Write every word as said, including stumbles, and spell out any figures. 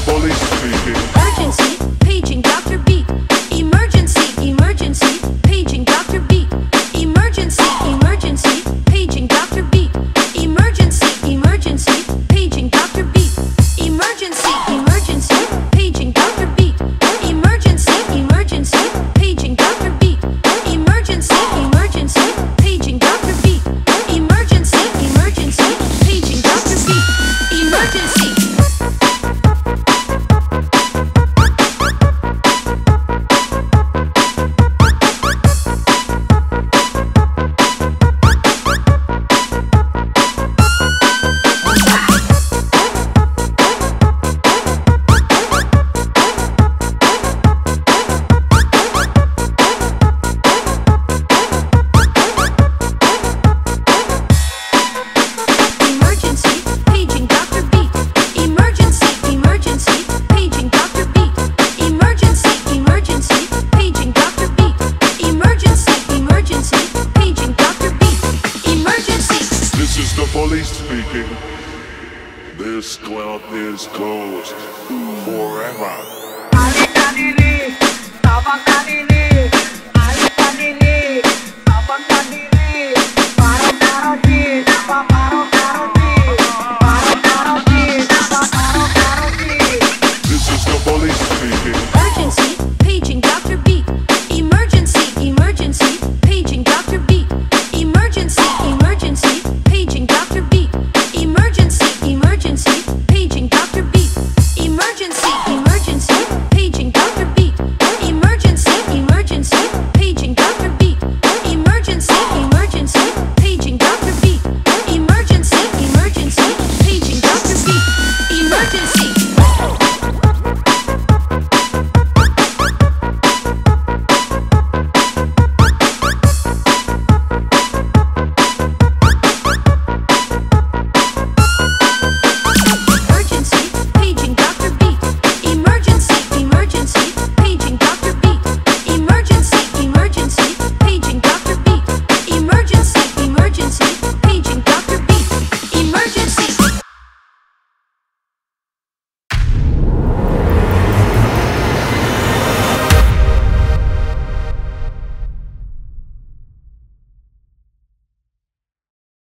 police speaking. Emergency, paging Doctor Beat. Emergency, emergency, paging Doctor Beat. Emergency, emergency, paging Doctor Beat. Emergency, emergency, paging Doctor Beat. Emergency, emergency, paging Doctor Beat. Emergency, emergency, paging Doctor Beat. Emergency, emergency, paging Doctor Beat. Emergency, emergency, paging Doctor Beat. Emergency. Police speaking. This club is closed forever. Alihkan diri, tabahkan diri. Alihkan diri, tabahkan diri. Para para di, para para.